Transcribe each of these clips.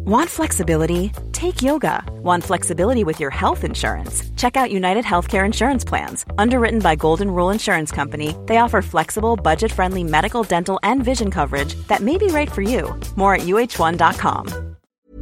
Want flexibility? Take yoga. Want flexibility with your health insurance? Check out United Healthcare Insurance Plans. Underwritten by Golden Rule Insurance Company, they offer flexible, budget-friendly medical, dental, and vision coverage that may be right for you. More at uh1.com.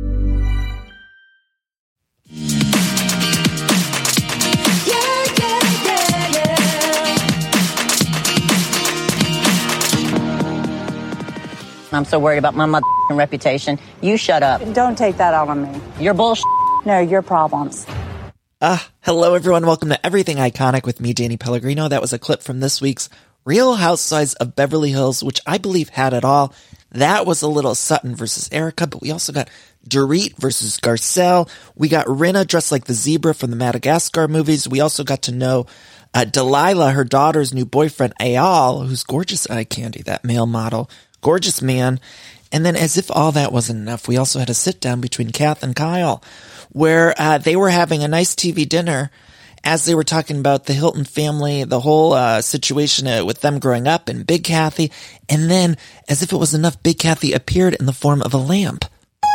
I'm so worried about my motherfucking reputation. You shut up. Don't take that out on me. Your bullshit. No, your problems. Hello everyone. Welcome to Everything Iconic with me, Danny Pellegrino. That was a clip from this week's Real Housewives of Beverly Hills, which I believe had it all. That was a little Sutton versus Erica, but we also got Dorit versus Garcelle. We got Rinna dressed like the zebra from the Madagascar movies. We also got to know Delilah, her daughter's new boyfriend, Eyal, who's gorgeous eye candy, that male model. Gorgeous man. And then as if all that wasn't enough, we also had a sit down between Kath and Kyle where they were having a nice TV dinner as they were talking about the Hilton family, the whole situation with them growing up and Big Kathy. And then as if it was enough, Big Kathy appeared in the form of a lamp.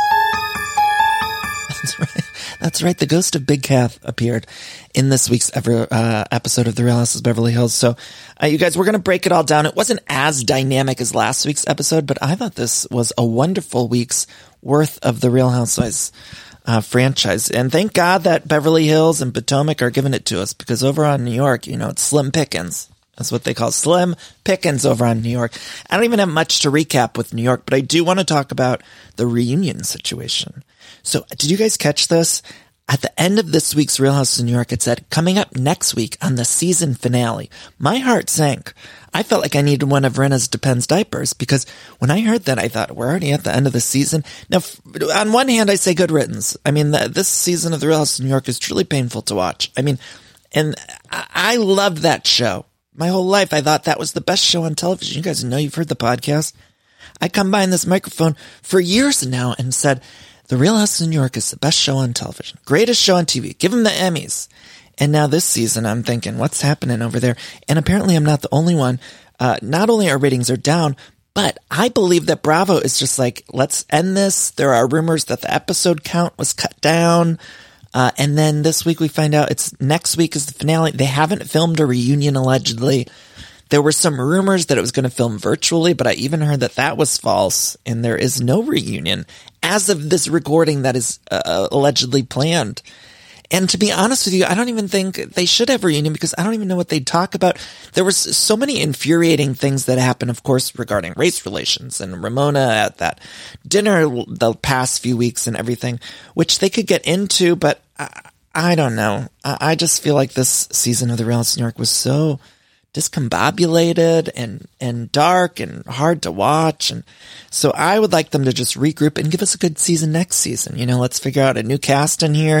That's right. That's right. The ghost of Big Kath appeared in this week's episode of The Real Housewives of Beverly Hills. So, you guys, we're going to break it all down. It wasn't as dynamic as last week's episode, but I thought this was a wonderful week's worth of The Real Housewives franchise. And thank God that Beverly Hills and Potomac are giving it to us, because over on New York, it's slim pickings. That's what they call slim pickings over on New York. I don't even have much to recap with New York, but I do want to talk about the reunion situation. So did you guys catch this? At the end of this week's Real House of New York, it said, coming up next week on the season finale. My heart sank. I felt like I needed one of Rinna's Depends diapers, because when I heard that, I thought, we're already at the end of the season. Now, on one hand, I say good riddance. I mean, this season of the Real House of New York is truly painful to watch. I mean, and I loved that show. My whole life, I thought that was the best show on television. You guys know, you've heard the podcast. I come behind this microphone for years now and said, The Real House of New York is the best show on television. Greatest show on TV. Give them the Emmys. And now this season, I'm thinking, what's happening over there? And apparently I'm not the only one. Not only our ratings are down, but I believe that Bravo is just like, let's end this. There are rumors that the episode count was cut down. And then this week we find out next week is the finale. They haven't filmed a reunion, allegedly. There were some rumors that it was going to film virtually, but I even heard that was false, and there is no reunion as of this recording that is allegedly planned. And to be honest with you, I don't even think they should have a reunion, because I don't even know what they'd talk about. There was so many infuriating things that happened, of course, regarding race relations and Ramona at that dinner the past few weeks and everything, which they could get into, but I don't know. I just feel like this season of The Real House of New York was so discombobulated and dark and hard to watch. And so I would like them to just regroup and give us a good season next season. Let's figure out a new cast in here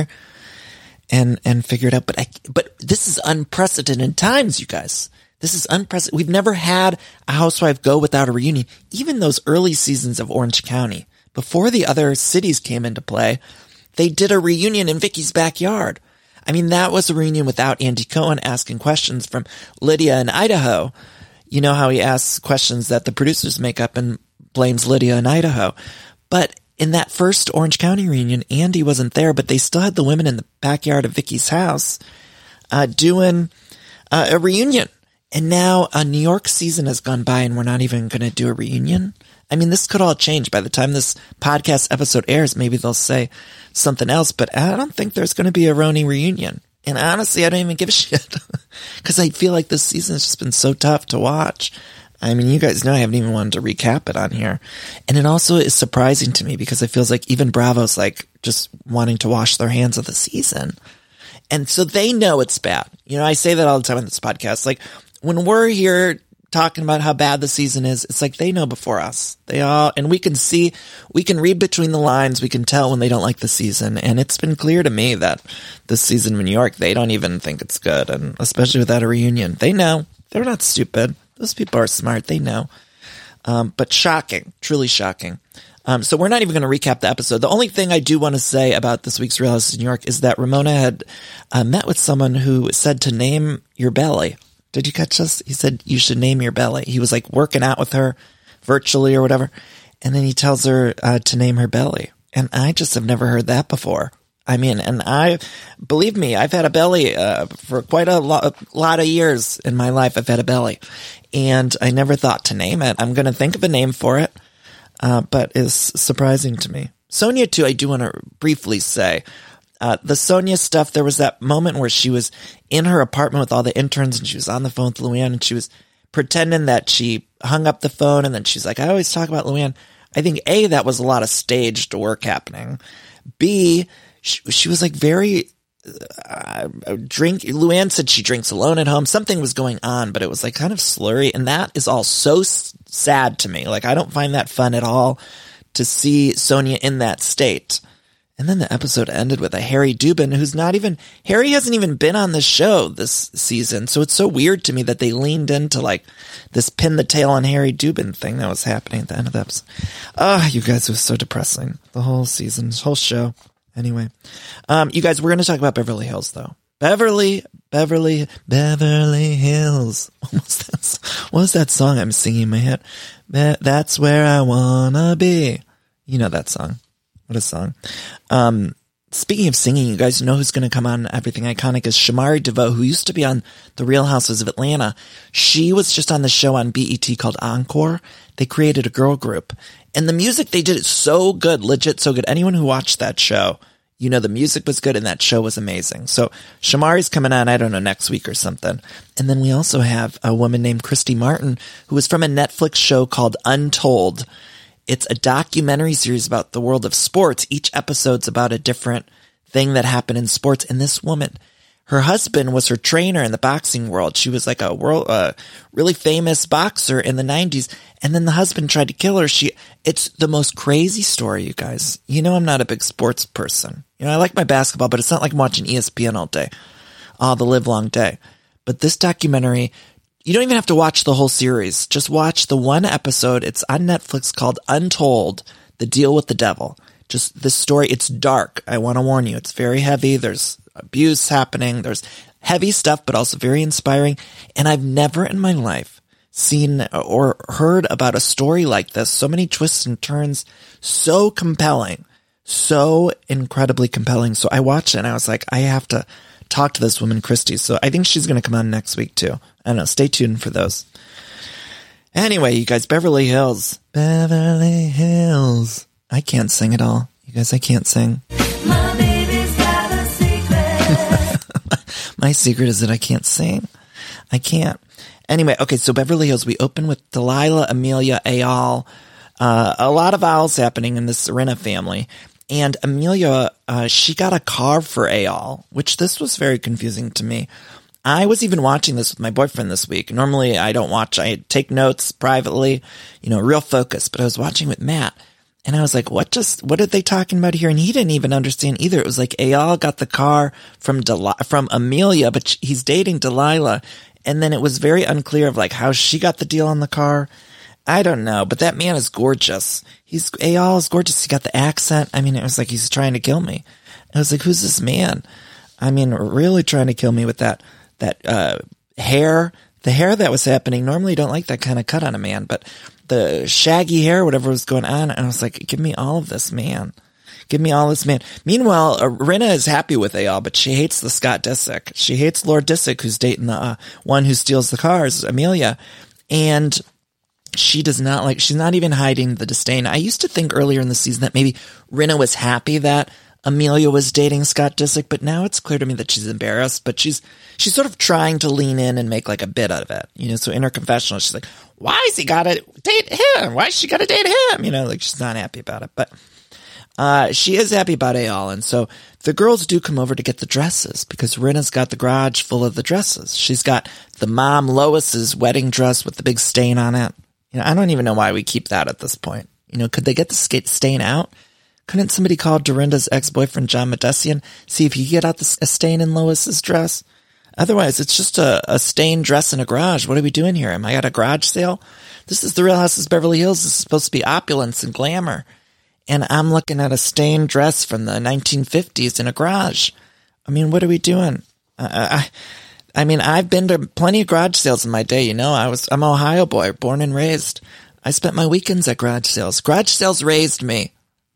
and figure it out. But this is unprecedented times, you guys. This is unprecedented. We've never had a housewife go without a reunion. Even those early seasons of Orange County, before the other cities came into play, they did a reunion in Vicky's backyard. I mean, that was a reunion without Andy Cohen asking questions from Lydia in Idaho. You know how he asks questions that the producers make up and blames Lydia in Idaho. But in that first Orange County reunion, Andy wasn't there, but they still had the women in the backyard of Vicky's house doing a reunion. And now a New York season has gone by and we're not even going to do a reunion. I mean, this could all change. By the time this podcast episode airs, maybe they'll say something else, but I don't think there's going to be a Roni reunion. And honestly, I don't even give a shit, because I feel like this season has just been so tough to watch. I mean, you guys know I haven't even wanted to recap it on here. And it also is surprising to me, because it feels like even Bravo's like just wanting to wash their hands of the season. And so they know it's bad. I say that all the time on this podcast. Like, when we're here talking about how bad the season is, it's like they know before us. And we can read between the lines, we can tell when they don't like the season. And it's been clear to me that this season in New York, they don't even think it's good. And especially without a reunion, they know. They're not stupid. Those people are smart. They know. But shocking, truly shocking. So we're not even going to recap the episode. The only thing I do want to say about this week's Real House of New York is that Ramona had met with someone who said to name your belly. Did you catch this? He said, you should name your belly. He was like working out with her virtually or whatever. And then he tells her to name her belly. And I just have never heard that before. I mean, and believe me, I've had a belly for quite a lot of years in my life. I've had a belly, and I never thought to name it. I'm going to think of a name for it, but it's surprising to me. Sonia, too, I do want to briefly say, the Sonia stuff, there was that moment where she was in her apartment with all the interns, and she was on the phone with Luann, and she was pretending that she hung up the phone, and then she's like, I always talk about Luann. I think, A, that was a lot of staged work happening. B, she was like very Luann said she drinks alone at home. Something was going on, but it was like kind of slurry. And that is all so sad to me. Like, I don't find that fun at all to see Sonia in that state. And then the episode ended with a Harry Dubin who's Harry hasn't even been on the show this season. So it's so weird to me that they leaned into like this pin the tail on Harry Dubin thing that was happening at the end of the episode. You guys, it was so depressing. The whole season, this whole show. Anyway, you guys, we're going to talk about Beverly Hills, though. Beverly Hills. What was that song I'm singing in my head? That's where I wanna be. You know that song. What a song. Speaking of singing, you guys know who's going to come on Everything Iconic is Shamari DeVoe, who used to be on The Real Houses of Atlanta. She was just on the show on BET called Encore. They created a girl group. And the music they did is so good, legit so good. Anyone who watched that show, you know the music was good and that show was amazing. So Shamari's coming on, I don't know, next week or something. And then we also have a woman named Christy Martin, who was from a Netflix show called Untold. It's a documentary series about the world of sports. Each episode's about a different thing that happened in sports. And this woman, her husband was her trainer in the boxing world. She was like a really famous boxer in the 90s. And then the husband tried to kill her. It's the most crazy story, you guys. You know, I'm not a big sports person. You know, I like my basketball, but it's not like I'm watching ESPN all day, the live long day. But this documentary, you don't even have to watch the whole series. Just watch the one episode. It's on Netflix called Untold, The Deal with the Devil. Just this story. It's dark. I want to warn you. It's very heavy. There's abuse happening. There's heavy stuff, but also very inspiring. And I've never in my life seen or heard about a story like this. So many twists and turns. So compelling. So incredibly compelling. So I watched it and I was like, I have to talk to this woman, Christy. So I think she's going to come on next week too. I don't know. Stay tuned for those. Anyway, you guys, Beverly Hills. Beverly Hills. I can't sing at all. You guys, I can't sing. My baby's got a secret. My secret is that I can't sing. I can't. Anyway, okay, so Beverly Hills, we open with Delilah, Amelia, Eyal. A lot of owls happening in the Serena family. And Amelia, she got a car for Eyal, which this was very confusing to me. I was even watching this with my boyfriend this week. Normally I don't watch, I take notes privately, you know, real focus, but I was watching with Matt and I was like, what are they talking about here? And he didn't even understand either. It was like Eyal got the car from Amelia, but he's dating Delilah. And then it was very unclear of like how she got the deal on the car. I don't know, but that man is gorgeous. Eyal is gorgeous. He got the accent. I mean, it was like he's trying to kill me. I was like, who's this man? I mean, really trying to kill me with that hair. The hair that was happening. Normally, you don't like that kind of cut on a man, but the shaggy hair, whatever was going on, and I was like, give me all of this, man. Give me all this, man. Meanwhile, Rinna is happy with Eyal, but she hates the Scott Disick. She hates Lord Disick, who's dating the one who steals the cars, Amelia. And she does not like, she's not even hiding the disdain. I used to think earlier in the season that maybe Rinna was happy that Amelia was dating Scott Disick, but now it's clear to me that she's embarrassed, but she's sort of trying to lean in and make like a bit out of it. You know, so in her confessional, she's like, why has he got to date him? Why has she got to date him? You know, like she's not happy about it, but she is happy about Eyal. And so the girls do come over to get the dresses because Rinna's got the garage full of the dresses. She's got the mom Lois's wedding dress with the big stain on it. You know, I don't even know why we keep that at this point. You know, could they get the stain out? Couldn't somebody call Dorinda's ex-boyfriend, John Medessian, see if he could get out a stain in Lois's dress? Otherwise, it's just a stained dress in a garage. What are we doing here? Am I at a garage sale? This is the Real Houses Beverly Hills. This is supposed to be opulence and glamour. And I'm looking at a stained dress from the 1950s in a garage. I mean, what are we doing? I mean, I've been to plenty of garage sales in my day. You know, I'm an Ohio boy, born and raised. I spent my weekends at garage sales. Garage sales raised me.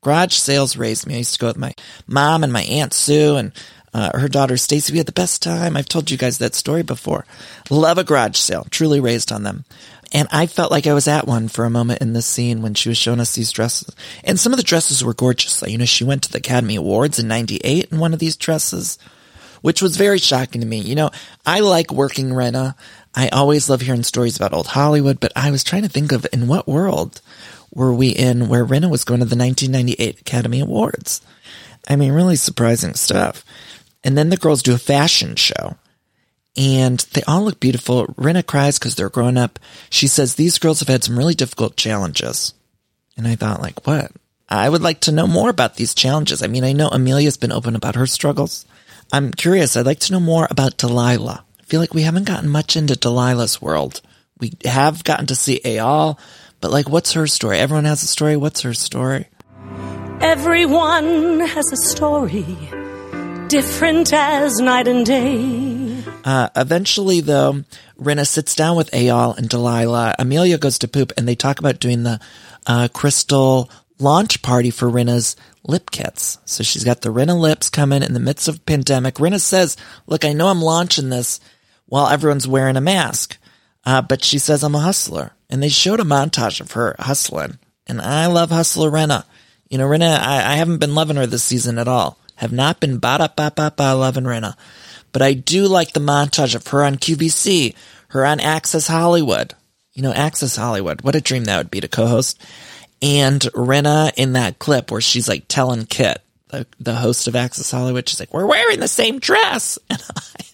Garage sales raised me. I used to go with my mom and my Aunt Sue and her daughter Stacy. We had the best time. I've told you guys that story before. Love a garage sale. Truly raised on them. And I felt like I was at one for a moment in this scene when she was showing us these dresses. And some of the dresses were gorgeous. Like, she went to the Academy Awards in 98 in one of these dresses, which was very shocking to me. I like working Rinna. I always love hearing stories about old Hollywood, but I was trying to think of in what world were we in where Rinna was going to the 1998 Academy Awards. I mean, really surprising stuff. And then the girls do a fashion show. And they all look beautiful. Rinna cries because they're grown up. She says these girls have had some really difficult challenges. And I thought, like, what? I would like to know more about these challenges. I mean, I know Amelia's been open about her struggles. I'm curious. I'd like to know more about Delilah. I feel like we haven't gotten much into Delilah's world. We have gotten to see Eyal, but like, what's her story? Everyone has a story. What's her story? Everyone has a story, different as night and day. Eventually, though, Rinna sits down with Eyal and Delilah. Amelia goes to poop, and they talk about doing the Crystal launch party for Rinna's lip kits. So she's got the Rinna lips coming in the midst of pandemic. Rinna says, look, I know I'm launching this while everyone's wearing a mask, but she says I'm a hustler. And they showed a montage of her hustling. And I love hustler Rinna. Rinna, I haven't been loving her this season at all. Have not been loving Rinna. But I do like the montage of her on QVC, her on Access Hollywood. Access Hollywood. What a dream that would be to co-host. And Rinna in that clip where she's like telling Kit, the host of Access Hollywood, she's like, we're wearing the same dress. And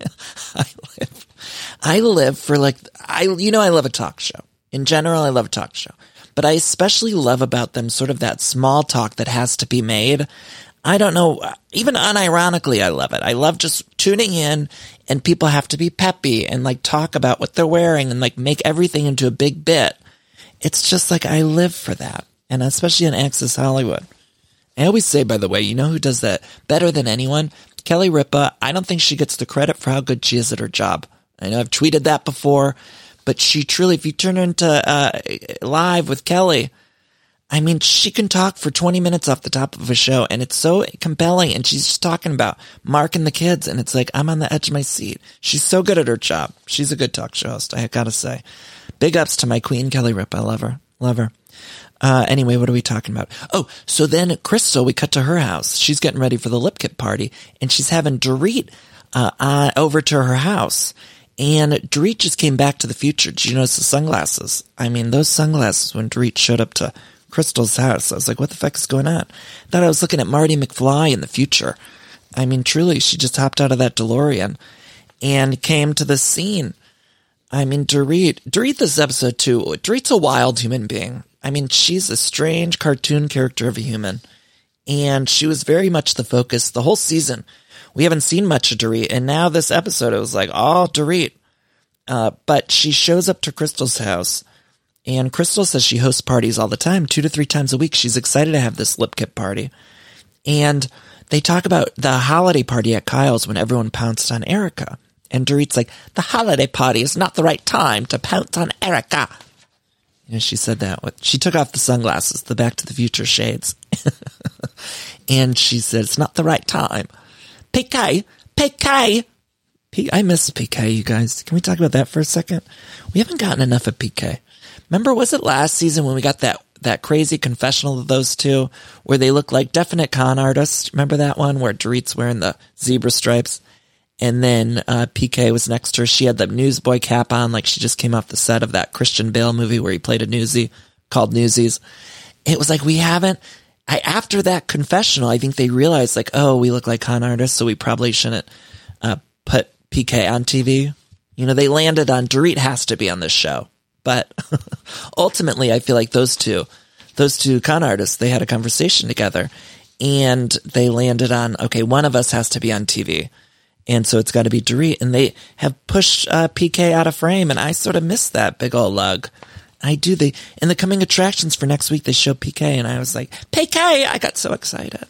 I live for like, I love a talk show. In general, I love a talk show. But I especially love about them sort of that small talk that has to be made. I don't know, even unironically, I love it. I love just tuning in and people have to be peppy and like talk about what they're wearing and like make everything into a big bit. It's just like I live for that. And especially on Access Hollywood. I always say, by the way, you know who does that better than anyone? Kelly Ripa. I don't think she gets the credit for how good she is at her job. I know I've tweeted that before, but she truly, if you turn her into live with Kelly, I mean, she can talk for 20 minutes off the top of a show, and it's so compelling, and she's just talking about Mark and the kids, and it's like, I'm on the edge of my seat. She's so good at her job. She's a good talk show host, I gotta say. Big ups to my queen, Kelly Ripa. I love her. Love her. Anyway, what are we talking about? Oh, so then Crystal, we cut to her house. She's getting ready for the lip kit party, and she's having Dorit over to her house. And Dorit just came back to the future. Did you notice the sunglasses? I mean, those sunglasses when Dorit showed up to Crystal's house, I was like, what the fuck is going on? I thought I was looking at Marty McFly in the future. I mean, truly, she just hopped out of that DeLorean and came to the scene. I mean, Dorit this episode too, Dorit's a wild human being. I mean, she's a strange cartoon character of a human. And she was very much the focus the whole season. We haven't seen much of Dorit, and now this episode, it was like, oh, Dorit. But she shows up to Crystal's house, and Crystal says she hosts parties all the time, 2 to 3 times a week. She's excited to have this lip kit party. And they talk about the holiday party at Kyle's when everyone pounced on Erica. And Dorit's like, the holiday party is not the right time to pounce on Erica. She said that. She took off the sunglasses, the Back to the Future shades. And she said, it's not the right time. PK! I miss PK, you guys. Can we talk about that for a second? We haven't gotten enough of PK. Remember, was it last season when we got that crazy confessional of those two where they look like definite con artists? Remember that one where Dorit's wearing the zebra stripes? And then PK was next to her. She had the newsboy cap on, like she just came off the set of that Christian Bale movie where he played a newsie called Newsies. It was like after that confessional, I think they realized like, oh, we look like con artists, so we probably shouldn't put PK on TV. They landed on Dorit has to be on this show. But ultimately, I feel like those two con artists, they had a conversation together and they landed on, okay, one of us has to be on TV. And so it's got to be Dorit. And they have pushed PK out of frame. And I sort of missed that big old lug. I do. In the coming attractions for next week, they show PK. And I was like, PK! I got so excited.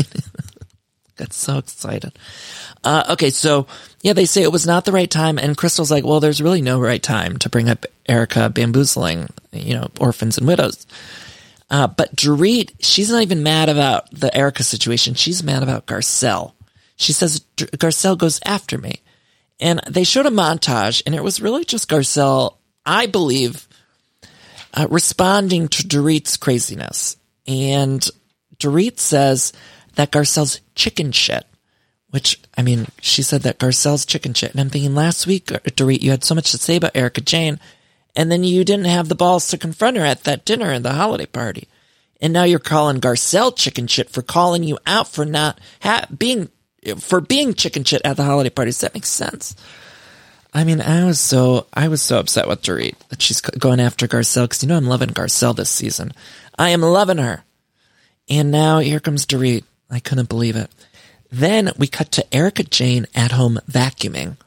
Okay, so, yeah, they say it was not the right time. And Crystal's like, well, there's really no right time to bring up Erica bamboozling, orphans and widows. But Dorit, she's not even mad about the Erica situation. She's mad about Garcelle. She says, Garcelle goes after me. And they showed a montage, and it was really just Garcelle, I believe, responding to Dorit's craziness. And Dorit says that Garcelle's chicken shit, which, I mean, she said that Garcelle's chicken shit. And I'm thinking, last week, Dorit, you had so much to say about Erika Jayne, and then you didn't have the balls to confront her at that dinner and the holiday party. And now you're calling Garcelle chicken shit for calling you out for not being chicken shit at the holiday party. Does that make sense? I mean, I was so upset with Dorit that she's going after Garcelle, because you know I'm loving Garcelle this season. I am loving her. And now here comes Dorit. I couldn't believe it. Then we cut to Erika Jayne at home vacuuming.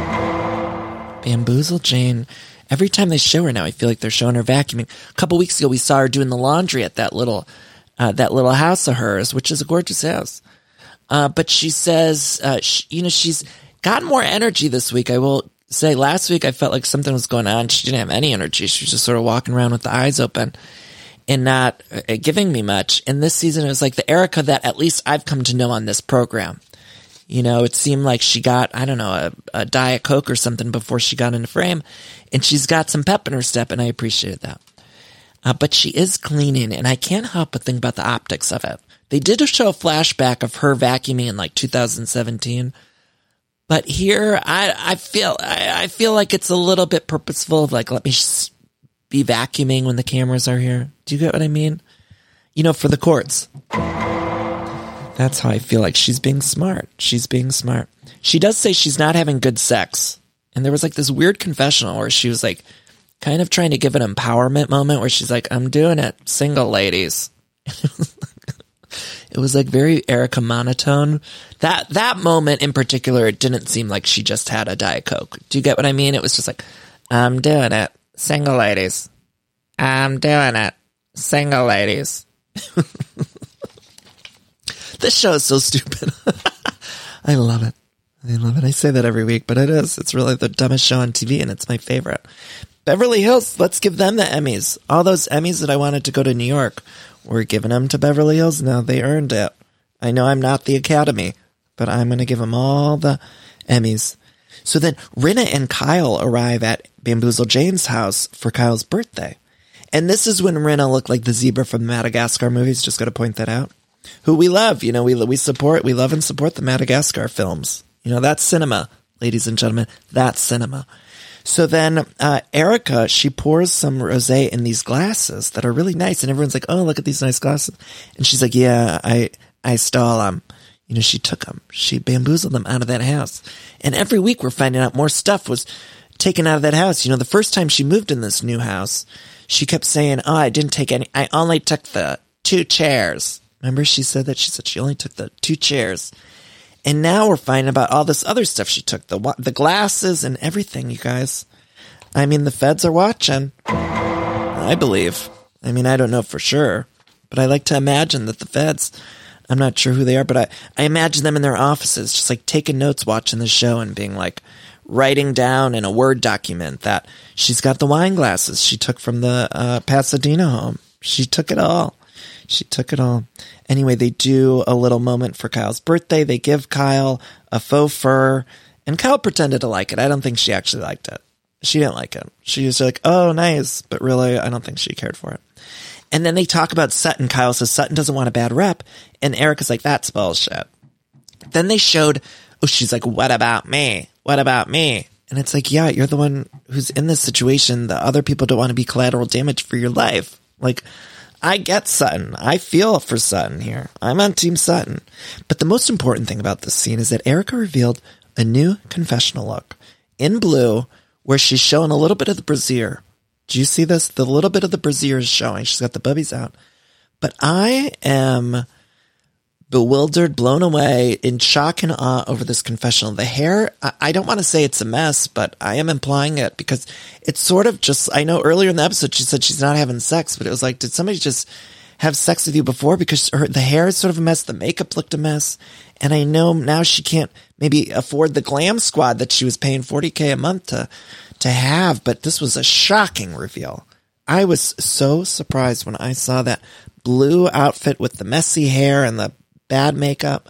Bamboozle Jane. Every time they show her now, I feel like they're showing her vacuuming. A couple weeks ago, we saw her doing the laundry at that little house of hers, which is a gorgeous house. But she says, she's gotten more energy this week. I will say last week I felt like something was going on. She didn't have any energy. She was just sort of walking around with the eyes open and not giving me much. And this season, it was like the Erika that at least I've come to know on this program. You know, it seemed like she got, I don't know, a Diet Coke or something before she got into frame. And she's got some pep in her step, and I appreciated that. But she is cleaning, and I can't help but think about the optics of it. They did show a flashback of her vacuuming in like 2017. But here, I feel like it's a little bit purposeful of like, let me be vacuuming when the cameras are here. Do you get what I mean? You know, for the courts. That's how I feel like she's being smart. She's being smart. She does say she's not having good sex. And there was like this weird confessional where she was like kind of trying to give an empowerment moment where she's like, I'm doing it, single ladies. It was like very Erika monotone. That moment in particular, it didn't seem like she just had a Diet Coke. Do you get what I mean? It was just like, I'm doing it, single ladies. I'm doing it, single ladies. This show is so stupid. I love it. I love it. I say that every week, but it is. It's really the dumbest show on TV, and it's my favorite. Beverly Hills, let's give them the Emmys. All those Emmys that I wanted to go to New York, we're giving them to Beverly Hills now. They earned it. I know I'm not the Academy, but I'm going to give them all the Emmys. So then Rinna and Kyle arrive at Bamboozle Jane's house for Kyle's birthday. And this is when Rinna looked like the zebra from the Madagascar movies. Just got to point that out. Who we love. You know, we love and support the Madagascar films. You know, that's cinema, ladies and gentlemen. That's cinema. So then Erika, she pours some rosé in these glasses that are really nice. And everyone's like, oh, look at these nice glasses. And she's like, yeah, I stole them. You know, she took them. She bamboozled them out of that house. And every week we're finding out more stuff was taken out of that house. You know, the first time she moved in this new house, she kept saying, oh, I didn't take any. I only took the 2 chairs. Remember she said that? She said she only took the 2 chairs. And now we're finding about all this other stuff she took. The glasses and everything, you guys. I mean, the feds are watching. I believe. I mean, I don't know for sure. But I like to imagine that the feds, I'm not sure who they are, but I imagine them in their offices, just like taking notes, watching the show and being like, writing down in a Word document that she's got the wine glasses she took from the Pasadena home. She took it all. She took it all. Anyway, they do a little moment for Kyle's birthday. They give Kyle a faux fur, and Kyle pretended to like it. I don't think she actually liked it. She didn't like it. She was like, oh, nice. But really, I don't think she cared for it. And then they talk about Sutton. Kyle says Sutton doesn't want a bad rep. And Erika's like, that's bullshit. Then they showed, oh, she's like, what about me? What about me? And it's like, yeah, you're the one who's in this situation. The other people don't want to be collateral damage for your life. Like, I get Sutton. I feel for Sutton here. I'm on Team Sutton. But the most important thing about this scene is that Erika revealed a new confessional look in blue where she's showing a little bit of the brassiere. Do you see this? The little bit of the brassiere is showing. She's got the bubbies out. But I am bewildered, blown away, in shock and awe over this confessional. The hair, I don't want to say it's a mess, but I am implying it because it's sort of just, I know earlier in the episode she said she's not having sex, but it was like, did somebody just have sex with you before? Because the hair is sort of a mess, the makeup looked a mess, and I know now she can't maybe afford the glam squad that she was paying $40K a month to have, but this was a shocking reveal. I was so surprised when I saw that blue outfit with the messy hair and the bad makeup.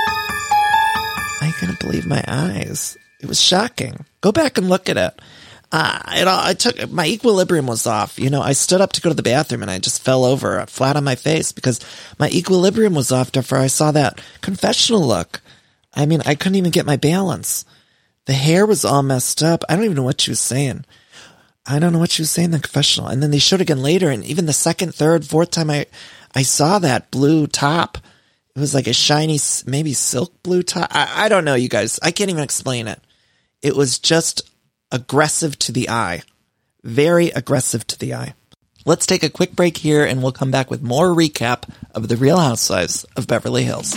I couldn't believe my eyes. It was shocking. Go back and look at it. My equilibrium was off. I stood up to go to the bathroom and I just fell over flat on my face because my equilibrium was off after I saw that confessional look. I mean, I couldn't even get my balance. The hair was all messed up. I don't even know what she was saying. I don't know what she was saying in the confessional. And then they showed again later, and even the second, third, fourth time I saw that blue top, it was like a shiny, maybe silk blue top. I don't know, you guys. I can't even explain it. It was just aggressive to the eye. Very aggressive to the eye. Let's take a quick break here, and we'll come back with more recap of The Real Housewives of Beverly Hills.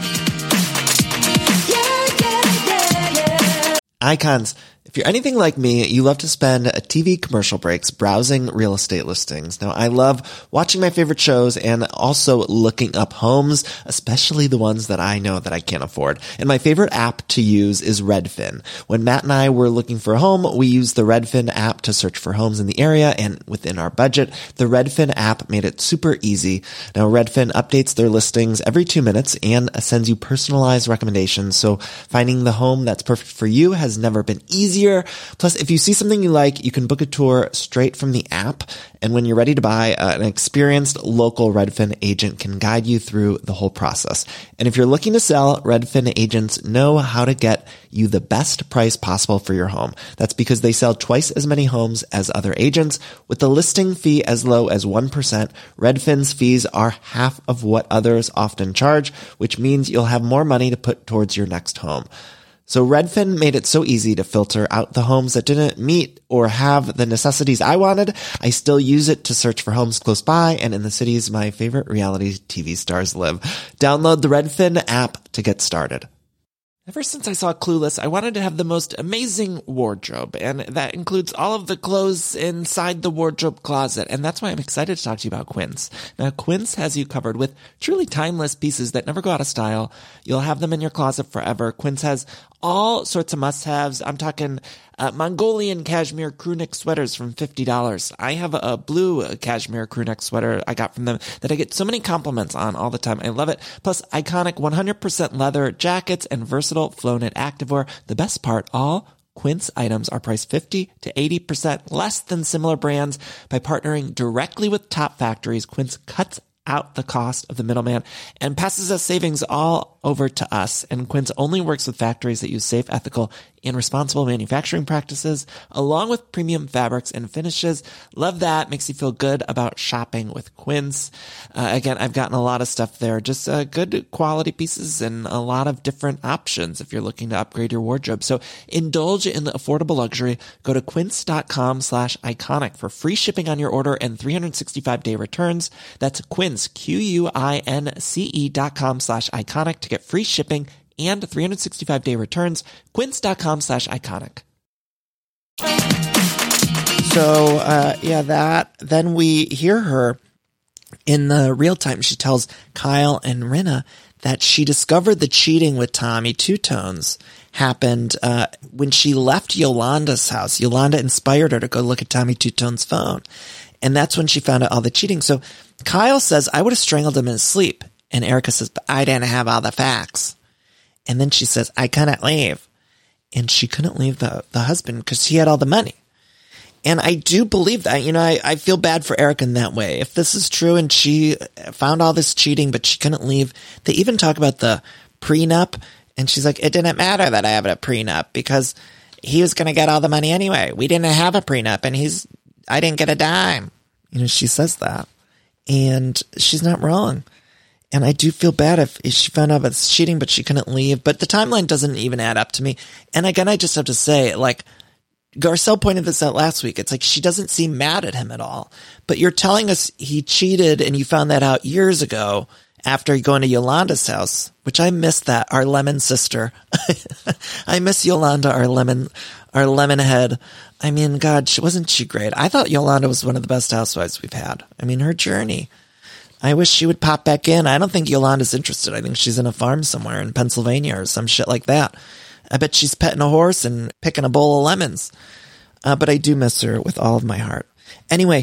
Icons. If you're anything like me, you love to spend TV commercial breaks browsing real estate listings. Now, I love watching my favorite shows and also looking up homes, especially the ones that I know that I can't afford. And my favorite app to use is Redfin. When Matt and I were looking for a home, we used the Redfin app to search for homes in the area and within our budget. The Redfin app made it super easy. Now, Redfin updates their listings every 2 minutes and sends you personalized recommendations. So finding the home that's perfect for you has never been easier. Plus, if you see something you like, you can book a tour straight from the app. And when you're ready to buy, an experienced local Redfin agent can guide you through the whole process. And if you're looking to sell, Redfin agents know how to get you the best price possible for your home. That's because they sell twice as many homes as other agents. With the listing fee as low as 1%, Redfin's fees are half of what others often charge, which means you'll have more money to put towards your next home. So Redfin made it so easy to filter out the homes that didn't meet or have the necessities I wanted. I still use it to search for homes close by and in the cities my favorite reality TV stars live. Download the Redfin app to get started. Ever since I saw Clueless, I wanted to have the most amazing wardrobe, and that includes all of the clothes inside the wardrobe closet, and that's why I'm excited to talk to you about Quince. Now, Quince has you covered with truly timeless pieces that never go out of style. You'll have them in your closet forever. Quince has all sorts of must-haves. I'm talking Mongolian cashmere crewneck sweaters from $50. I have a blue cashmere crewneck sweater I got from them that I get so many compliments on all the time. I love it. Plus, iconic 100% leather jackets and versatile flow-knit activewear. The best part, all Quince items are priced 50 to 80% less than similar brands. By partnering directly with top factories, Quince cuts out the cost of the middleman and passes us savings all over to us. And Quince only works with factories that use safe, ethical, and responsible manufacturing practices, along with premium fabrics and finishes. Love that. Makes you feel good about shopping with Quince. Again, I've gotten a lot of stuff there, just good quality pieces and a lot of different options if you're looking to upgrade your wardrobe. So indulge in the affordable luxury. Go to quince.com/iconic for free shipping on your order and 365-day returns. That's Quince, QUINCE.com/iconic to get free shipping and 365-day returns. Quince.com/iconic. So, then we hear her in the real time. She tells Kyle and Rinna that she discovered the cheating with Tommy Two Tones happened when she left Yolanda's house. Yolanda inspired her to go look at Tommy Two Tones' phone. And that's when she found out all the cheating. So Kyle says, I would have strangled him in his sleep. And Erica says, but I didn't have all the facts. And then she says, I couldn't leave. And she couldn't leave the husband because he had all the money. And I do believe that. I feel bad for Erica in that way. If this is true and she found all this cheating, but she couldn't leave. They even talk about the prenup. And she's like, it didn't matter that I have a prenup because he was going to get all the money anyway. We didn't have a prenup and I didn't get a dime. She says that. And she's not wrong. And I do feel bad if she found out about cheating, but she couldn't leave. But the timeline doesn't even add up to me. And again, I just have to say, Garcelle pointed this out last week. It's like she doesn't seem mad at him at all. But you're telling us he cheated and you found that out years ago after going to Yolanda's house, which I miss that, our lemon sister. I miss Yolanda, our lemon head. I mean, God, wasn't she great? I thought Yolanda was one of the best housewives we've had. I mean, her journey. I wish she would pop back in. I don't think Yolanda's interested. I think she's in a farm somewhere in Pennsylvania or some shit like that. I bet she's petting a horse and picking a bowl of lemons. But I do miss her with all of my heart. Anyway,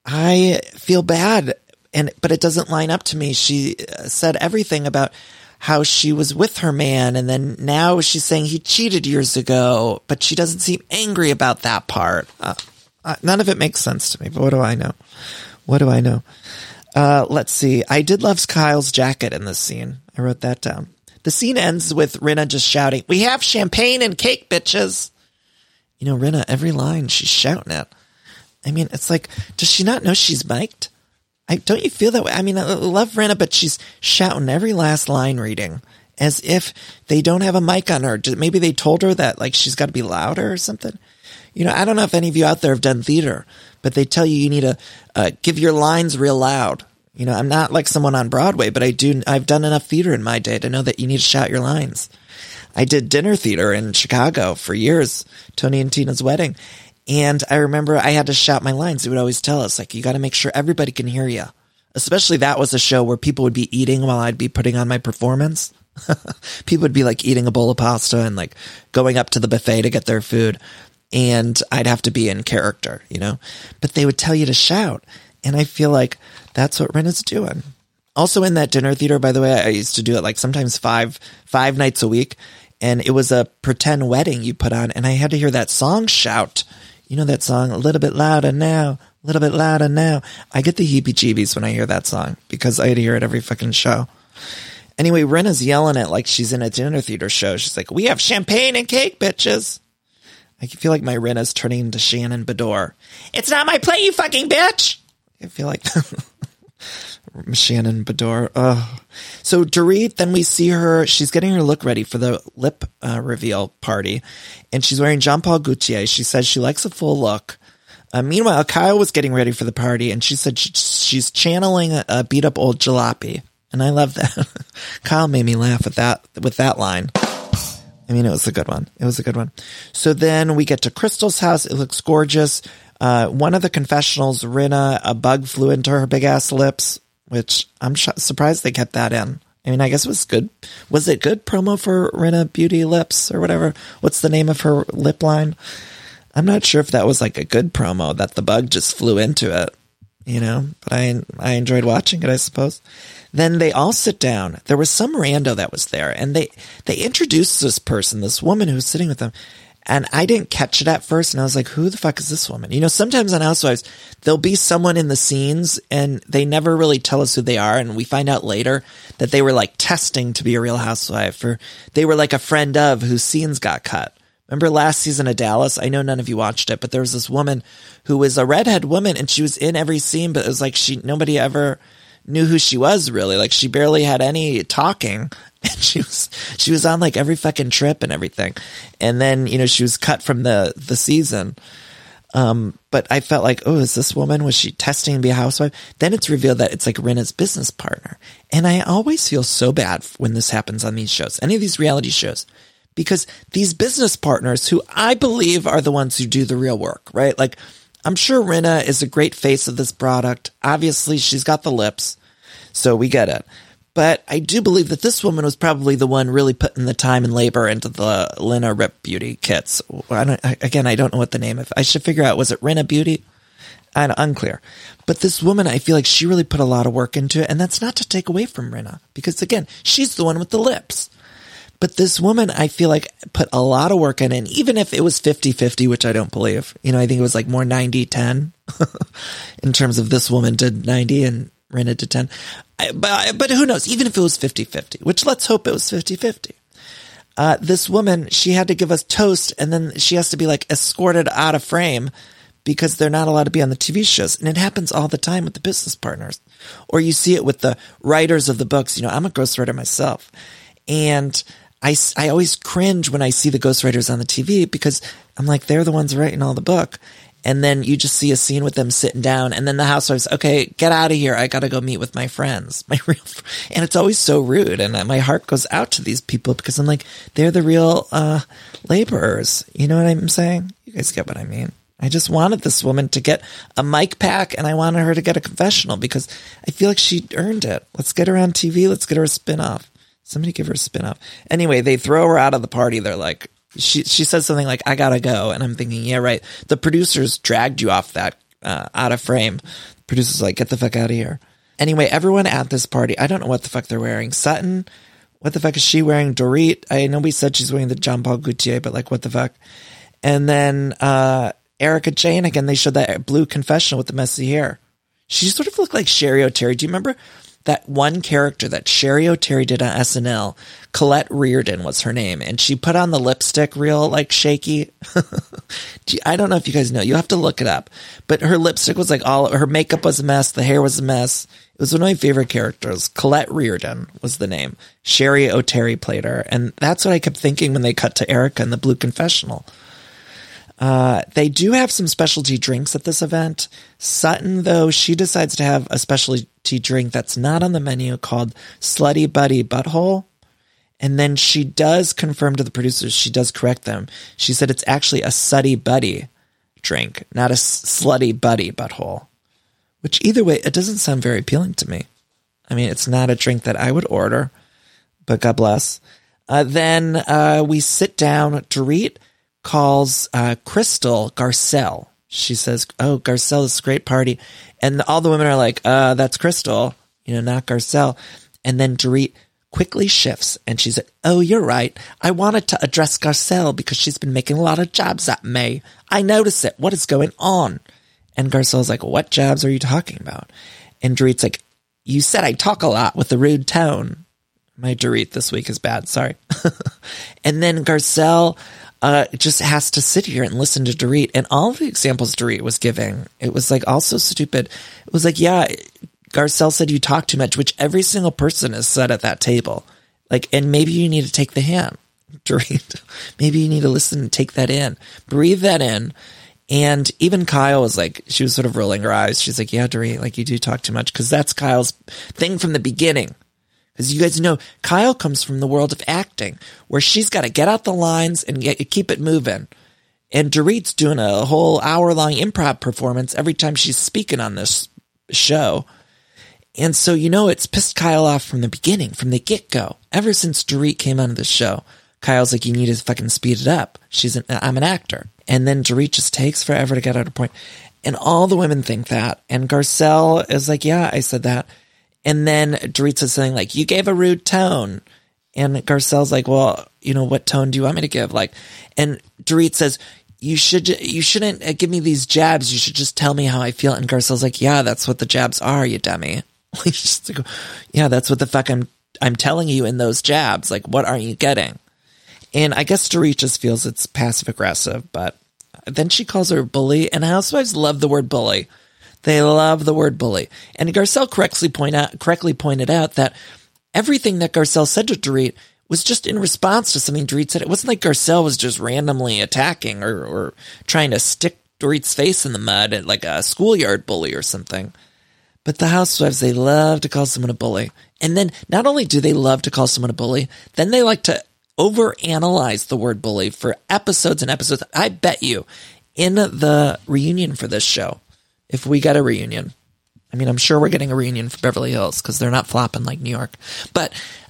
I feel bad, but it doesn't line up to me. She said everything about how she was with her man, and then now she's saying he cheated years ago, but she doesn't seem angry about that part. None of it makes sense to me, but what do I know? What do I know? Let's see. I did love Kyle's jacket in this scene. I wrote that down. The scene ends with Rinna just shouting, "We have champagne and cake, bitches." You know, Rinna, every line she's shouting it. I mean, it's like, does she not know she's mic'd? Don't you feel that way? I mean, I love Rinna, but she's shouting every last line reading as if they don't have a mic on her. Maybe they told her that, like, she's got to be louder or something. You know, I don't know if any of you out there have done theater, but they tell you need to give your lines real loud. You know, I'm not like someone on Broadway, but I've done enough theater in my day to know that you need to shout your lines. I did dinner theater in Chicago for years, Tony and Tina's wedding. And I remember I had to shout my lines. They would always tell us, like, you got to make sure everybody can hear you. Especially that was a show where people would be eating while I'd be putting on my performance. People would be like eating a bowl of pasta and like going up to the buffet to get their food. And I'd have to be in character, you know, but they would tell you to shout. And I feel like that's what Rinna's doing. Also in that dinner theater, by the way, I used to do it like sometimes five nights a week. And it was a pretend wedding you put on. And I had to hear that song shout. You know that song, a little bit louder now, a little bit louder now. I get the heebie-jeebies when I hear that song because I had to hear it every fucking show. Anyway, Rinna's yelling it like she's in a dinner theater show. She's like, "We have champagne and cake, bitches." I feel like my Rinna's turning into Shannon Bedore. "It's not my plate, you fucking bitch." I feel like Shannon Bedore. Oh. So Dorit, then we see her, she's getting her look ready for the lip reveal party, and she's wearing Jean Paul Gaultier. She says she likes a full look. Meanwhile, Kyle was getting ready for the party, and she said she's channeling a beat up old jalopy, and I love that. Kyle made me laugh with that line. I mean, it was a good one. It was a good one. So then we get to Crystal's house. It looks gorgeous. One of the confessionals, Rinna, a bug flew into her big ass lips, which I'm surprised they kept that in. I mean, I guess it was good. Was it good promo for Rinna Beauty Lips or whatever? What's the name of her lip line? I'm not sure if that was like a good promo that the bug just flew into it, you know, but I enjoyed watching it, I suppose. Then they all sit down. There was some rando that was there, and they introduced this person, this woman who was sitting with them. And I didn't catch it at first, and I was like, who the fuck is this woman? You know, sometimes on Housewives, there'll be someone in the scenes, and they never really tell us who they are, and we find out later that they were, like, testing to be a Real Housewife, or they were, like, a friend of whose scenes got cut. Remember last season of Dallas? I know none of you watched it, but there was this woman who was a redhead woman, and she was in every scene, but it was like nobody ever knew who she was, really. Like, she barely had any talking. And she was on like every fucking trip and everything. And then, you know, she was cut from the season. But I felt like, oh, is this woman, was she testing to be a housewife? Then it's revealed that it's like Rinna's business partner. And I always feel so bad when this happens on these shows, any of these reality shows, because these business partners who I believe are the ones who do the real work, right? Like, I'm sure Rinna is a great face of this product. Obviously, she's got the lips, so we get it. But I do believe that this woman was probably the one really putting the time and labor into the Rinna Rip Beauty kits. I don't know what the name of it. I should figure out, was it Rinna Beauty? Unclear. But this woman, I feel like she really put a lot of work into it. And that's not to take away from Rinna, because again, she's the one with the lips. But this woman, I feel like, put a lot of work in it. And even if it was 50-50, which I don't believe, you know, I think it was like more 90-10 in terms of this woman did 90 and Rinna did 10. But who knows? Even if it was 50-50, which let's hope it was 50-50. This woman, she had to give us toast, and then she has to be like escorted out of frame because they're not allowed to be on the TV shows. And it happens all the time with the business partners. Or you see it with the writers of the books. You know, I'm a ghostwriter myself. And I always cringe when I see the ghostwriters on the TV because I'm like, they're the ones writing all the book. And then you just see a scene with them sitting down, and then the housewives, okay, get out of here. I got to go meet with my friends, and it's always so rude. And my heart goes out to these people because I'm like, they're the real laborers. You know what I'm saying? You guys get what I mean. I just wanted this woman to get a mic pack, and I wanted her to get a confessional because I feel like she earned it. Let's get her on TV. Let's get her a spinoff. Somebody give her a spinoff. Anyway, they throw her out of the party. They're like, She says something like, I gotta go. And I'm thinking, yeah, right. The producers dragged you off that out of frame. The producer's like, get the fuck out of here. Anyway, everyone at this party, I don't know what the fuck they're wearing. Sutton, what the fuck is she wearing? Dorit, I know we said she's wearing the Jean Paul Gaultier, but like, what the fuck? And then Erika Jayne, again, they showed that blue confessional with the messy hair. She sort of looked like Sherry O'Terry. Do you remember that one character that Sherry O'Terry did on SNL? Colette Reardon was her name, and she put on the lipstick real like shaky. I don't know if you guys know. You have to look it up. But her lipstick was like her makeup was a mess. The hair was a mess. It was one of my favorite characters. Colette Reardon was the name. Sherry O'Terry played her, and that's what I kept thinking when they cut to Erika in the blue confessional. They do have some specialty drinks at this event. Sutton, though, she decides to have a specialty drink that's not on the menu called Slutty Buddy Butthole. And then she does confirm to the producers, she does correct them. She said it's actually a Sutty Buddy drink, not a Slutty Buddy Butthole. Which either way, it doesn't sound very appealing to me. I mean, it's not a drink that I would order, but God bless. Then we sit down. Dorit calls Crystal Garcelle. She says, oh, Garcelle, this is a great party. And all the women are like, that's Crystal, not Garcelle. And then Dorit quickly shifts and she's like, oh, you're right. I wanted to address Garcelle because she's been making a lot of jabs at me. I notice it. What is going on? And Garcelle's like, what jabs are you talking about? And Dorit's like, you said I talk a lot with a rude tone. My Dorit this week is bad. Sorry. And then Garcelle just has to sit here and listen to Dorit. And all of the examples Dorit was giving, it was like all so stupid. It was like, yeah, Garcelle said you talk too much, which every single person has said at that table. Like, and maybe you need to take the hint, Dorit. Maybe you need to listen and take that in. Breathe that in. And even Kyle was like, she was sort of rolling her eyes. She's like, yeah, Dorit, like you do talk too much. Because that's Kyle's thing from the beginning. Because you guys know, Kyle comes from the world of acting, where she's got to get out the lines and keep it moving. And Dorit's doing a whole hour-long improv performance every time she's speaking on this show. And so, it's pissed Kyle off from the beginning, from the get-go. Ever since Dorit came onto the show, Kyle's like, you need to fucking speed it up. I'm an actor. And then Dorit just takes forever to get out of point. And all the women think that. And Garcelle is like, yeah, I said that. And then Dorit says something like, you gave a rude tone. And Garcelle's like, well, what tone do you want me to give? Like, and Dorit says, you shouldn't give me these jabs. You should just tell me how I feel. And Garcelle's like, yeah, that's what the jabs are, you dummy. Just like, yeah, that's what the fuck I'm telling you in those jabs. Like, what aren't you getting? And I guess Dorit just feels it's passive aggressive, but then she calls her a bully, and housewives love the word bully. They love the word bully. And Garcelle correctly pointed out that everything that Garcelle said to Dorit was just in response to something Dorit said. It wasn't like Garcelle was just randomly attacking or trying to stick Dorit's face in the mud at like a schoolyard bully or something. But the housewives, they love to call someone a bully. And then not only do they love to call someone a bully, then they like to overanalyze the word bully for episodes and episodes. I bet you in the reunion for this show, if we get a reunion, I mean, I'm sure we're getting a reunion for Beverly Hills because they're not flopping like New York. But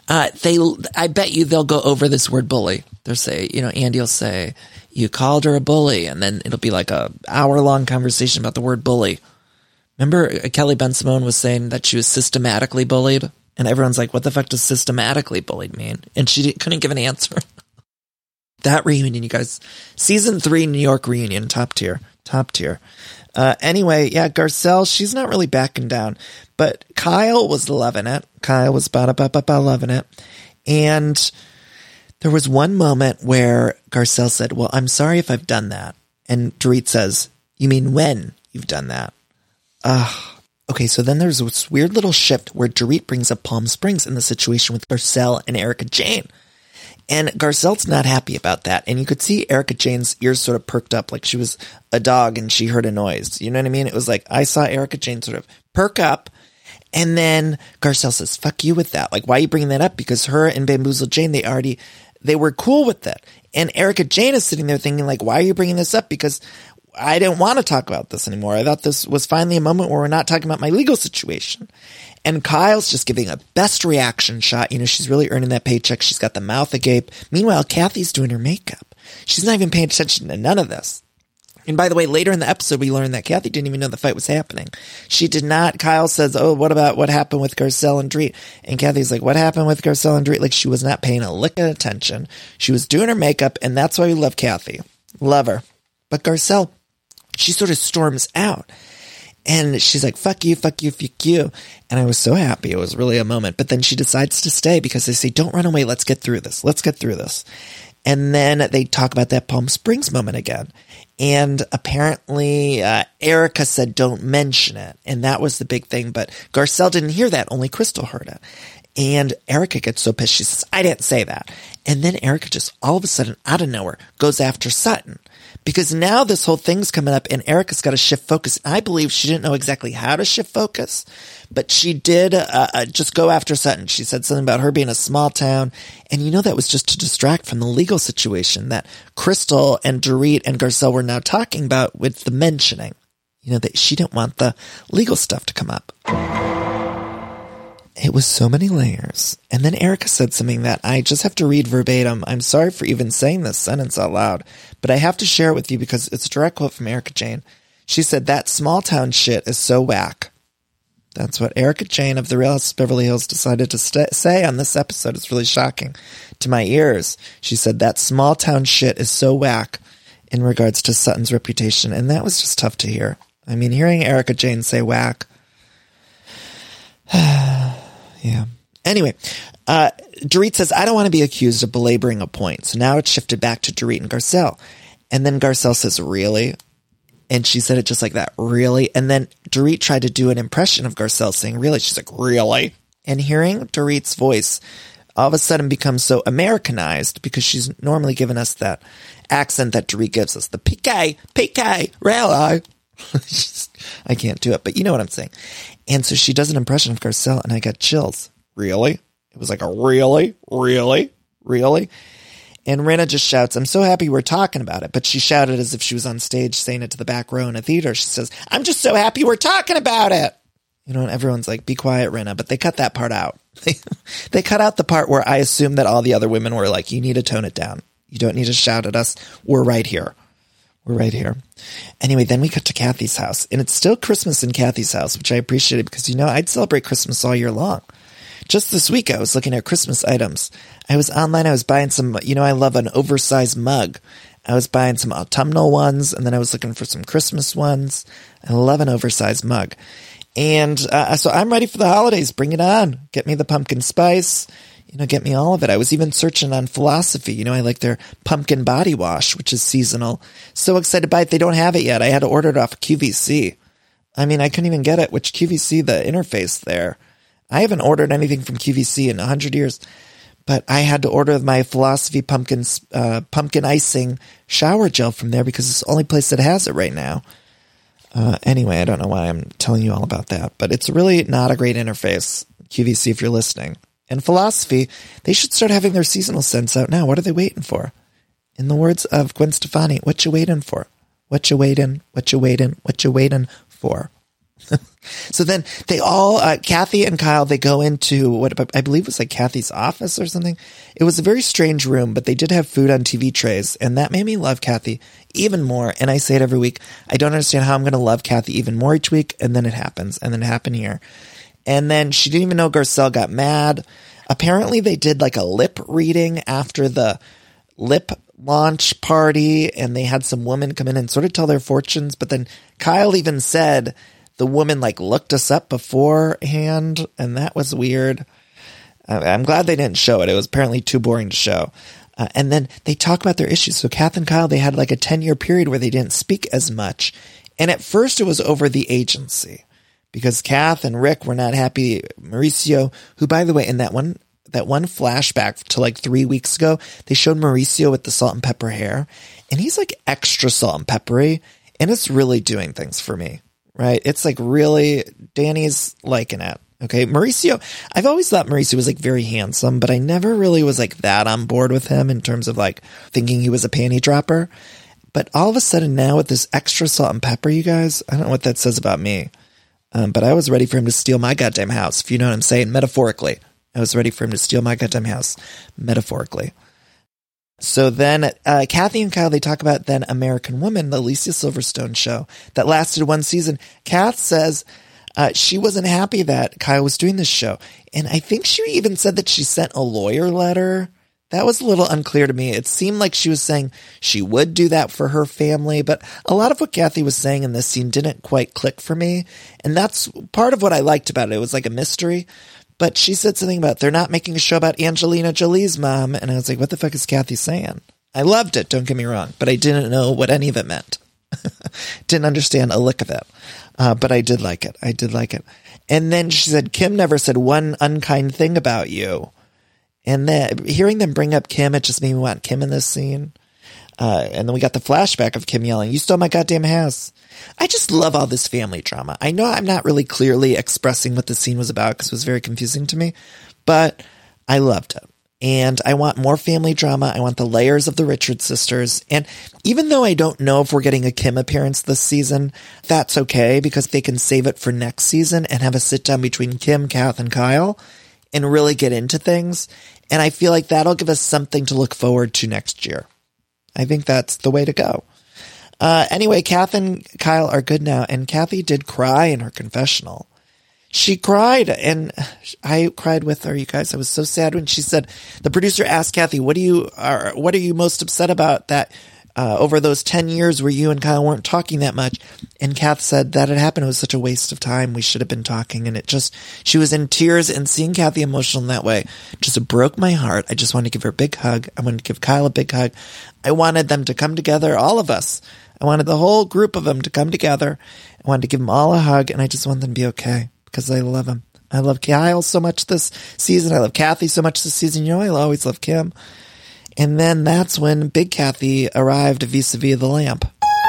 I bet you they'll go over this word bully. They'll say, Andy will say, you called her a bully. And then it'll be like a hour-long conversation about the word bully. Remember Kelly Ben-Simone was saying that she was systematically bullied? And everyone's like, what the fuck does systematically bullied mean? And she couldn't give an answer. That reunion, you guys. Season 3 New York reunion, top tier. Anyway, yeah, Garcelle, she's not really backing down. But Kyle was loving it. Kyle was loving it. And there was one moment where Garcelle said, well, I'm sorry if I've done that. And Dorit says, you mean when you've done that? Okay, so then there's this weird little shift where Dorit brings up Palm Springs in the situation with Garcelle and Erika Jayne. And Garcelle's not happy about that. And you could see Erika Jayne's ears sort of perked up like she was a dog and she heard a noise. You know what I mean? It was like I saw Erika Jayne sort of perk up. And then Garcelle says, fuck you with that. Like, why are you bringing that up? Because her and Bamboozled Jane, they were cool with it. And Erika Jayne is sitting there thinking like, why are you bringing this up? Because I didn't want to talk about this anymore. I thought this was finally a moment where we're not talking about my legal situation. And Kyle's just giving a best reaction shot. She's really earning that paycheck. She's got the mouth agape. Meanwhile, Kathy's doing her makeup. She's not even paying attention to none of this. And by the way, later in the episode, we learned that Kathy didn't even know the fight was happening. She did not. Kyle says, oh, what about what happened with Garcelle and Dorit? And Kathy's like, what happened with Garcelle and Dorit? Like, she was not paying a lick of attention. She was doing her makeup, and that's why we love Kathy. Love her. But Garcelle, she sort of storms out. And she's like, fuck you, fuck you, fuck you. And I was so happy. It was really a moment. But then she decides to stay because they say, don't run away. Let's get through this. Let's get through this. And then they talk about that Palm Springs moment again. And apparently Erica said, don't mention it. And that was the big thing. But Garcelle didn't hear that. Only Crystal heard it. And Erica gets so pissed. She says, I didn't say that. And then Erica just all of a sudden, out of nowhere, goes after Sutton. Because now this whole thing's coming up and Erica's got to shift focus. I believe she didn't know exactly how to shift focus, but she did just go after Sutton. She said something about her being a small town. And you know, that was just to distract from the legal situation that Crystal and Dorit and Garcelle were now talking about with the mentioning. You know, that she didn't want the legal stuff to come up. It was so many layers. And then Erica said something that I just have to read verbatim. I'm sorry for even saying this sentence out loud, but I have to share it with you because it's a direct quote from Erica Jane. She said, that small town shit is so whack. That's what Erica Jane of The Real Housewives of Beverly Hills decided to say on this episode. It's really shocking to my ears. She said, that small town shit is so whack in regards to Sutton's reputation. And that was just tough to hear. I mean, hearing Erica Jane say whack. Yeah. Anyway, Dorit says, I don't want to be accused of belaboring a point. So now it's shifted back to Dorit and Garcelle. And then Garcelle says, really? And she said it just like that, really? And then Dorit tried to do an impression of Garcelle saying, really? She's like, really? And hearing Dorit's voice all of a sudden becomes so Americanized because she's normally given us that accent that Dorit gives us, the PK, really? I can't do it, but you know what I'm saying. And so she does an impression of Garcelle, and I got chills. Really? It was like a really? And Rinna just shouts, I'm so happy we're talking about it. But she shouted as if she was on stage saying it to the back row in a theater. She says, I'm just so happy we're talking about it. You know, and everyone's like, be quiet, Rinna. But they cut that part out. They cut out the part where I assume that all the other women were like, you need to tone it down. You don't need to shout at us. We're right here. We're right here. Anyway, then we cut to Kathy's house. And it's still Christmas in Kathy's house, which I appreciated because, you know, I'd celebrate Christmas all year long. Just this week, I was looking at Christmas items. I was online. I was buying some, you know, I love an oversized mug. I was buying some autumnal ones, and then I was looking for some Christmas ones. I love an oversized mug. And so I'm ready for the holidays. Bring it on. Get me the pumpkin spice. You know, get me all of it. I was even searching on Philosophy. You know, I like their pumpkin body wash, which is seasonal. So excited to buy it. They don't have it yet. I had to order it off QVC. I mean, I couldn't even get it, which QVC, the interface there. I haven't ordered anything from QVC in 100 years, but I had to order my Philosophy pumpkin icing shower gel from there because it's the only place that has it right now. Anyway, I don't know why I'm telling you all about that, but it's really not a great interface. QVC, if you're listening. And Philosophy, they should start having their seasonal scents out now. What are they waiting for? In the words of Gwen Stefani, what you waiting for? What you waiting? What you waiting? What you waiting for? So then they all, Kathy and Kyle, they go into what I believe was like Kathy's office or something. It was a very strange room, but they did have food on TV trays, and that made me love Kathy even more. And I say it every week. I don't understand how I'm going to love Kathy even more each week, and then it happens, and then it happened here. And then she didn't even know Garcelle got mad. Apparently they did like a lip reading after the lip launch party, and they had some woman come in and sort of tell their fortunes. But then Kyle even said the woman like looked us up beforehand, and that was weird. I'm glad they didn't show it. It was apparently too boring to show. And then they talk about their issues. So Kath and Kyle, they had like a 10-year period where they didn't speak as much. And at first it was over the agency because Kath and Rick were not happy. Mauricio, who, by the way, in that one flashback to like 3 weeks ago, they showed Mauricio with the salt and pepper hair, and he's like extra salt and peppery, and it's really doing things for me, right? It's like really, Danny's liking it. Okay. Mauricio, I've always thought Mauricio was like very handsome, but I never really was like that on board with him in terms of like thinking he was a panty dropper. But all of a sudden now with this extra salt and pepper, you guys, I don't know what that says about me. But I was ready for him to steal my goddamn house, if you know what I'm saying, metaphorically. I was ready for him to steal my goddamn house, metaphorically. So then Kathy and Kyle, they talk about then American Woman, the Alicia Silverstone show that lasted one season. Kath says she wasn't happy that Kyle was doing this show. And I think she even said that she sent a lawyer letter. That was a little unclear to me. It seemed like she was saying she would do that for her family, but a lot of what Kathy was saying in this scene didn't quite click for me. And that's part of what I liked about it. It was like a mystery. But she said something about they're not making a show about Angelina Jolie's mom. And I was like, what the fuck is Kathy saying? I loved it, don't get me wrong, but I didn't know what any of it meant. Didn't understand a lick of it. But I did like it. I did like it. And then she said, Kim never said one unkind thing about you. And then hearing them bring up Kim, it just made me want Kim in this scene. And then we got the flashback of Kim yelling, "You stole my goddamn house." I just love all this family drama. I know I'm not really clearly expressing what the scene was about because it was very confusing to me, but I loved it. And I want more family drama. I want the layers of the Richards sisters. And even though I don't know if we're getting a Kim appearance this season, that's okay because they can save it for next season and have a sit down between Kim, Kath, and Kyle and really get into things. And I feel like that'll give us something to look forward to next year. I think that's the way to go. Anyway, Kath and Kyle are good now. And Kathy did cry in her confessional. She cried, and I cried with her, you guys. I was so sad when she said, the producer asked Kathy, what are you most upset about that over those 10 years where you and Kyle weren't talking that much? And Kath said that it happened. It was such a waste of time. We should have been talking. And she was in tears, and seeing Kathy emotional in that way just broke my heart. I just wanted to give her a big hug. I wanted to give Kyle a big hug. I wanted them to come together, all of us. I wanted the whole group of them to come together. I wanted to give them all a hug, and I just want them to be okay. Because I love him. I love Kyle so much this season. I love Kathy so much this season. You know, I'll always love Kim. And then that's when Big Kathy arrived vis-a-vis the lamp.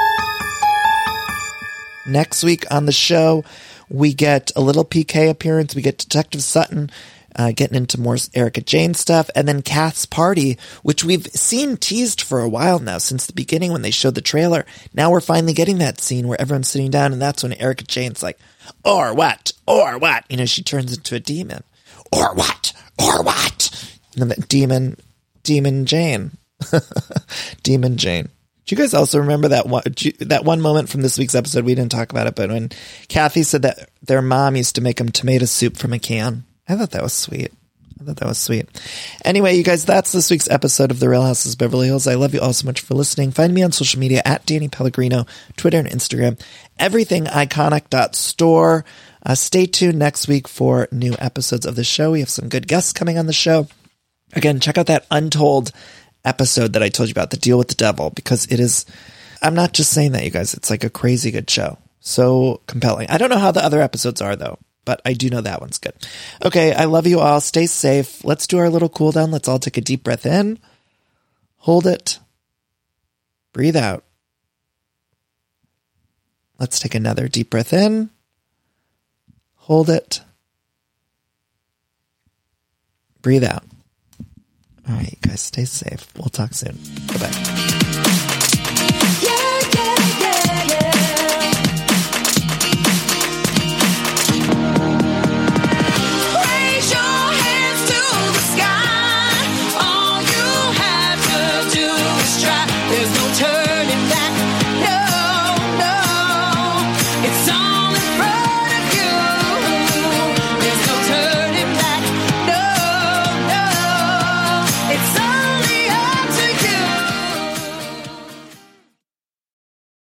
Next week on the show, we get a little PK appearance. We get Detective Sutton getting into more Erika Jayne stuff. And then Kath's party, which we've seen teased for a while now, since the beginning when they showed the trailer. Now we're finally getting that scene where everyone's sitting down, and that's when Erika Jayne's like, or what? Or what? You know, she turns into a demon. Or what? Or what? And then that Demon Jane. Demon Jane. Do you guys also remember that one moment from this week's episode? We didn't talk about it, but when Kathy said that their mom used to make them tomato soup from a can. I thought that was sweet. Anyway, you guys, that's this week's episode of The Real Housewives of Beverly Hills. I love you all so much for listening. Find me on social media at Danny Pellegrino, Twitter and Instagram, everythingiconic.store. Stay tuned next week for new episodes of the show. We have some good guests coming on the show. Again, check out that Untold episode that I told you about, The Deal with the Devil, because it is, I'm not just saying that, you guys, it's like a crazy good show. So compelling. I don't know how the other episodes are, though, but I do know that one's good. Okay, I love you all. Stay safe. Let's do our little cool down. Let's all take a deep breath in. Hold it. Breathe out. Let's take another deep breath in. Hold it. Breathe out. All right, you guys, stay safe. We'll talk soon. Bye-bye.